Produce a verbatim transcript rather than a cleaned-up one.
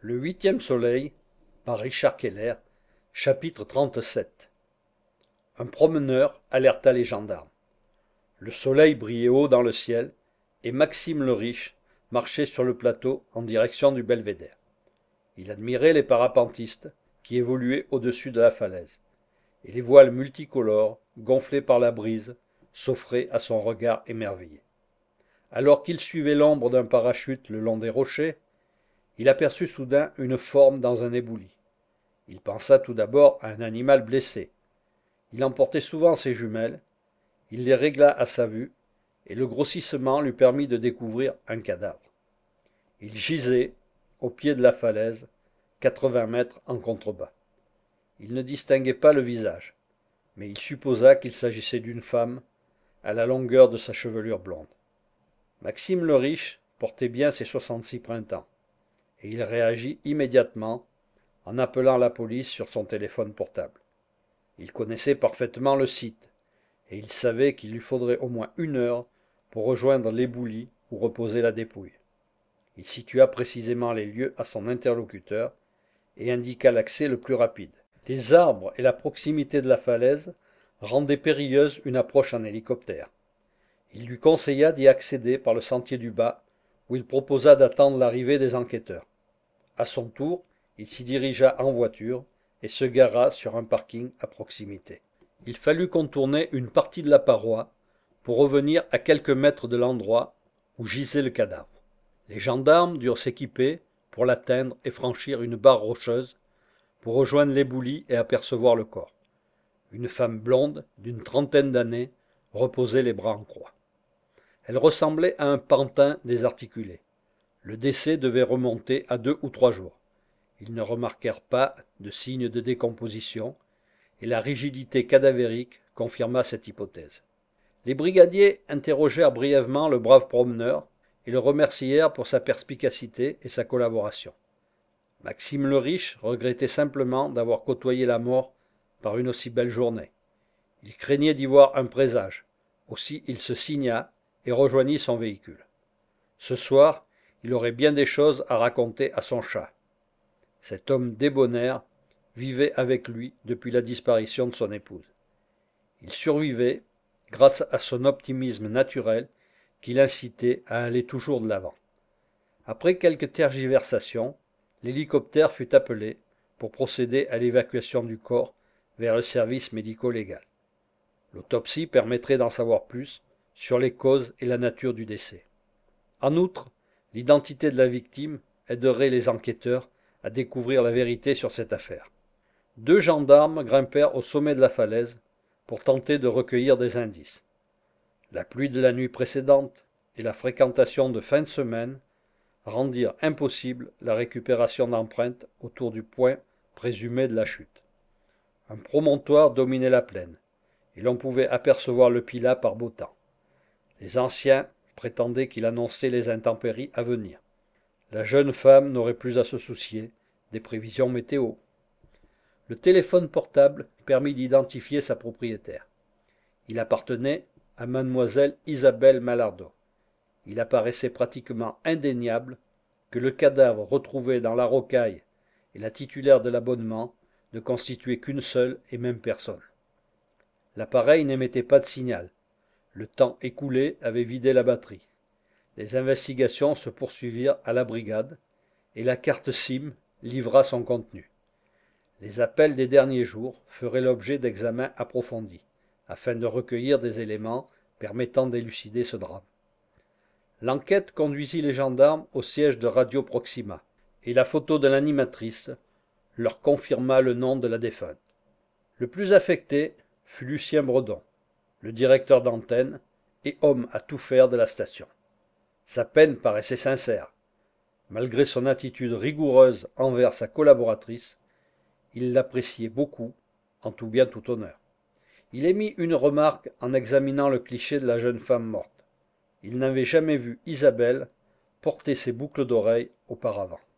Le huitième soleil, par Richard Keller, chapitre trente-sept. Un promeneur alerta les gendarmes. Le soleil brillait haut dans le ciel, et Maxime le Riche marchait sur le plateau en direction du belvédère. Il admirait les parapentistes qui évoluaient au-dessus de la falaise, et les voiles multicolores, gonflées par la brise, s'offraient à son regard émerveillé. Alors qu'il suivait l'ombre d'un parachute le long des rochers, il aperçut soudain une forme dans un éboulis. Il pensa tout d'abord à un animal blessé. Il emportait souvent ses jumelles, il les régla à sa vue, et le grossissement lui permit de découvrir un cadavre. Il gisait, au pied de la falaise, quatre-vingts mètres en contrebas. Il ne distinguait pas le visage, mais il supposa qu'il s'agissait d'une femme, à la longueur de sa chevelure blonde. Maxime le Riche portait bien ses soixante-six printemps, et il réagit immédiatement en appelant la police sur son téléphone portable. Il connaissait parfaitement le site, et il savait qu'il lui faudrait au moins une heure pour rejoindre l'éboulis où reposait la dépouille. Il situa précisément les lieux à son interlocuteur et indiqua l'accès le plus rapide. Les arbres et la proximité de la falaise rendaient périlleuse une approche en hélicoptère. Il lui conseilla d'y accéder par le sentier du bas, où il proposa d'attendre l'arrivée des enquêteurs. À son tour, il s'y dirigea en voiture et se gara sur un parking à proximité. Il fallut contourner une partie de la paroi pour revenir à quelques mètres de l'endroit où gisait le cadavre. Les gendarmes durent s'équiper pour l'atteindre et franchir une barre rocheuse pour rejoindre l'éboulis et apercevoir le corps. Une femme blonde d'une trentaine d'années reposait les bras en croix. Elle ressemblait à un pantin désarticulé. Le décès devait remonter à deux ou trois jours. Ils ne remarquèrent pas de signes de décomposition, et la rigidité cadavérique confirma cette hypothèse. Les brigadiers interrogèrent brièvement le brave promeneur et le remercièrent pour sa perspicacité et sa collaboration. Maxime le Riche regrettait simplement d'avoir côtoyé la mort par une aussi belle journée. Il craignait d'y voir un présage, aussi il se signa et rejoignit son véhicule. Ce soir, il aurait bien des choses à raconter à son chat. Cet homme débonnaire vivait avec lui depuis la disparition de son épouse. Il survivait grâce à son optimisme naturel qui l'incitait à aller toujours de l'avant. Après quelques tergiversations, l'hélicoptère fut appelé pour procéder à l'évacuation du corps vers le service médico-légal. L'autopsie permettrait d'en savoir plus sur les causes et la nature du décès. En outre, l'identité de la victime aiderait les enquêteurs à découvrir la vérité sur cette affaire. Deux gendarmes grimpèrent au sommet de la falaise pour tenter de recueillir des indices. La pluie de la nuit précédente et la fréquentation de fin de semaine rendirent impossible la récupération d'empreintes autour du point présumé de la chute. Un promontoire dominait la plaine, et l'on pouvait apercevoir le Pilat par beau temps. Les anciens prétendaient qu'il annonçait les intempéries à venir. La jeune femme n'aurait plus à se soucier des prévisions météo. Le téléphone portable permit d'identifier sa propriétaire. Il appartenait à mademoiselle Isabelle Malardot. Il apparaissait pratiquement indéniable que le cadavre retrouvé dans la rocaille et la titulaire de l'abonnement ne constituaient qu'une seule et même personne. L'appareil n'émettait pas de signal. Le temps écoulé avait vidé la batterie. Les investigations se poursuivirent à la brigade et la carte SIM livra son contenu. Les appels des derniers jours feraient l'objet d'examens approfondis, afin de recueillir des éléments permettant d'élucider ce drame. L'enquête conduisit les gendarmes au siège de Radio Proxima, et la photo de l'animatrice leur confirma le nom de la défunte. Le plus affecté fut Lucien Bredon, le directeur d'antenne et homme à tout faire de la station. Sa peine paraissait sincère. Malgré son attitude rigoureuse envers sa collaboratrice, il l'appréciait beaucoup, en tout bien tout honneur. Il émit une remarque en examinant le cliché de la jeune femme morte. Il n'avait jamais vu Isabelle porter ses boucles d'oreilles auparavant.